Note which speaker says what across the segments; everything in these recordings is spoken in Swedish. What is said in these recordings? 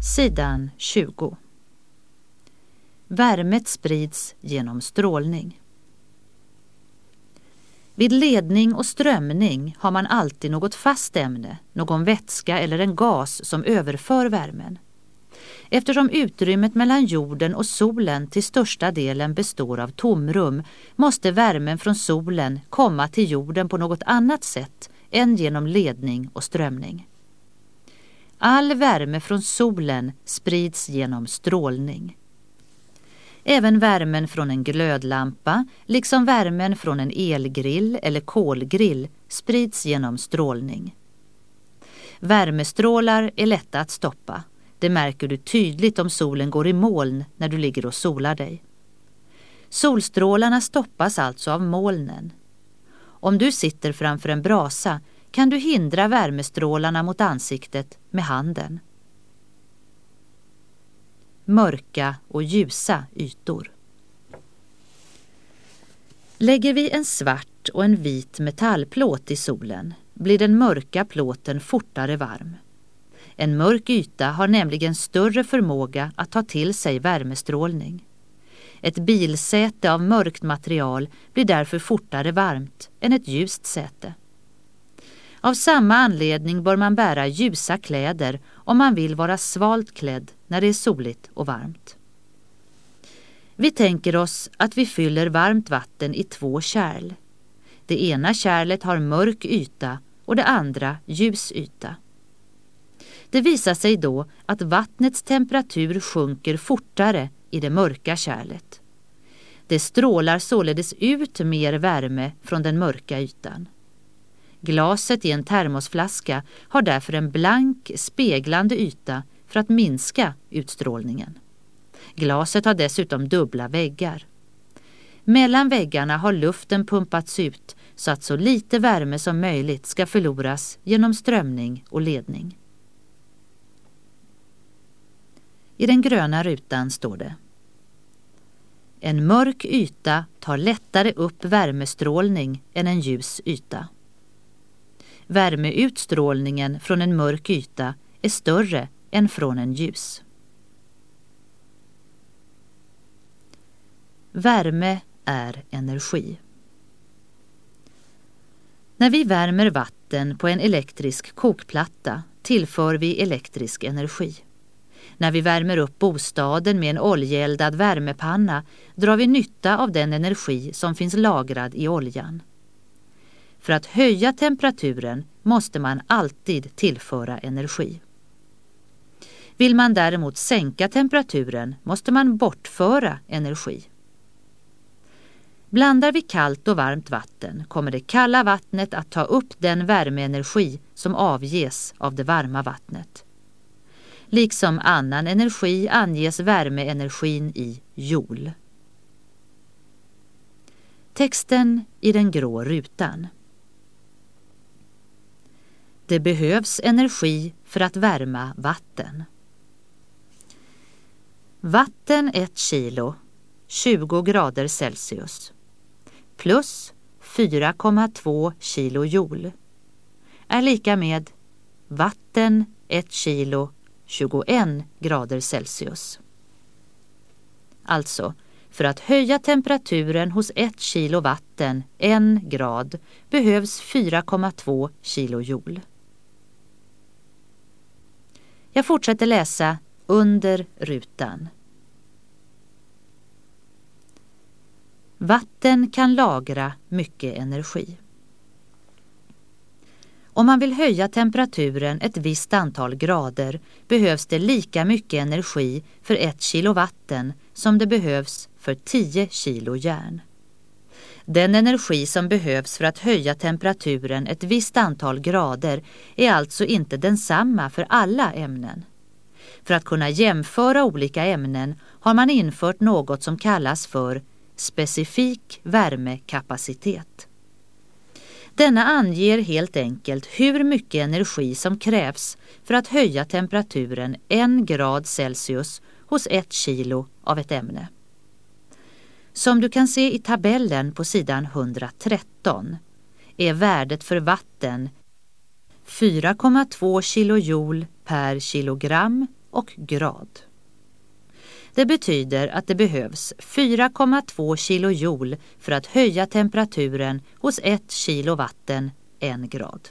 Speaker 1: Sidan 20. Värmet sprids genom strålning. Vid ledning och strömning har man alltid något fast ämne, någon vätska eller en gas som överför värmen. Eftersom utrymmet mellan jorden och solen till största delen består av tomrum, måste värmen från solen komma till jorden på något annat sätt än genom ledning och strömning. All värme från solen sprids genom strålning. Även värmen från en glödlampa, liksom värmen från en elgrill eller kolgrill, sprids genom strålning. Värmestrålar är lätta att stoppa. Det märker du tydligt om solen går i moln när du ligger och solar dig. Solstrålarna stoppas alltså av molnen. Om du sitter framför en brasa kan du hindra värmestrålarna mot ansiktet med handen. Mörka och ljusa ytor. Lägger vi en svart och en vit metallplåt i solen blir den mörka plåten fortare varm. En mörk yta har nämligen större förmåga att ta till sig värmestrålning. Ett bilsäte av mörkt material blir därför fortare varmt än ett ljust säte. Av samma anledning bör man bära ljusa kläder om man vill vara svalt klädd när det är soligt och varmt. Vi tänker oss att vi fyller varmt vatten i 2 kärl. Det ena kärlet har mörk yta och det andra ljus yta. Det visar sig då att vattnets temperatur sjunker fortare i det mörka kärlet. Det strålar således ut mer värme från den mörka ytan. Glaset i en termosflaska har därför en blank, speglande yta för att minska utstrålningen. Glaset har dessutom dubbla väggar. Mellan väggarna har luften pumpats ut så att så lite värme som möjligt ska förloras genom strömning och ledning. I den gröna rutan står det: en mörk yta tar lättare upp värmestrålning än en ljus yta. Värmeutstrålningen från en mörk yta är större än från en ljus. Värme är energi. När vi värmer vatten på en elektrisk kokplatta tillför vi elektrisk energi. När vi värmer upp bostaden med en oljeeldad värmepanna drar vi nytta av den energi som finns lagrad i oljan. För att höja temperaturen måste man alltid tillföra energi. Vill man däremot sänka temperaturen måste man bortföra energi. Blandar vi kallt och varmt vatten kommer det kalla vattnet att ta upp den värmeenergi som avges av det varma vattnet. Liksom annan energi anges värmeenergin i joule. Texten i den grå rutan. Det behövs energi för att värma vatten. Vatten 1 kilo, 20 grader Celsius, plus 4,2 kilo joule är lika med vatten 1 kilo, 21 grader Celsius. Alltså, för att höja temperaturen hos 1 kilo vatten 1 grad behövs 4,2 kilo joule. Jag fortsätter läsa under rutan. Vatten kan lagra mycket energi. Om man vill höja temperaturen ett visst antal grader behövs det lika mycket energi för 1 kilo vatten som det behövs för 10 kilo järn. Den energi som behövs för att höja temperaturen ett visst antal grader är alltså inte densamma för alla ämnen. För att kunna jämföra olika ämnen har man infört något som kallas för specifik värmekapacitet. Denna anger helt enkelt hur mycket energi som krävs för att höja temperaturen 1 grad Celsius hos 1 kilo av ett ämne. Som du kan se i tabellen på sidan 113 är värdet för vatten 4,2 kilojoule per kilogram och grad. Det betyder att det behövs 4,2 kilojoule för att höja temperaturen hos 1 kilo vatten 1 grad.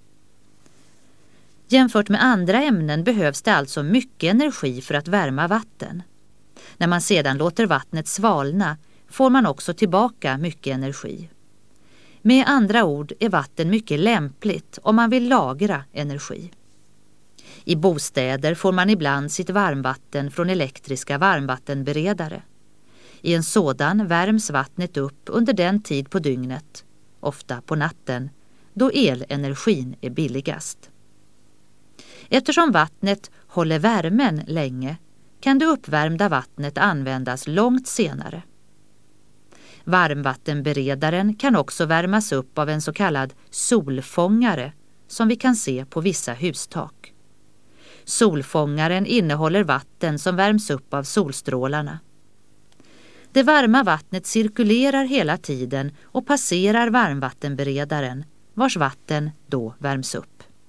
Speaker 1: Jämfört med andra ämnen behövs det alltså mycket energi för att värma vatten. När man sedan låter vattnet svalna får man också tillbaka mycket energi. Med andra ord är vatten mycket lämpligt om man vill lagra energi. I bostäder får man ibland sitt varmvatten från elektriska varmvattenberedare. I en sådan värms vattnet upp under den tid på dygnet, ofta på natten, då elenergin är billigast. Eftersom vattnet håller värmen länge kan det uppvärmda vattnet användas långt senare. Varmvattenberedaren kan också värmas upp av en så kallad solfångare som vi kan se på vissa hustak. Solfångaren innehåller vatten som värms upp av solstrålarna. Det varma vattnet cirkulerar hela tiden och passerar varmvattenberedaren, vars vatten då värms upp.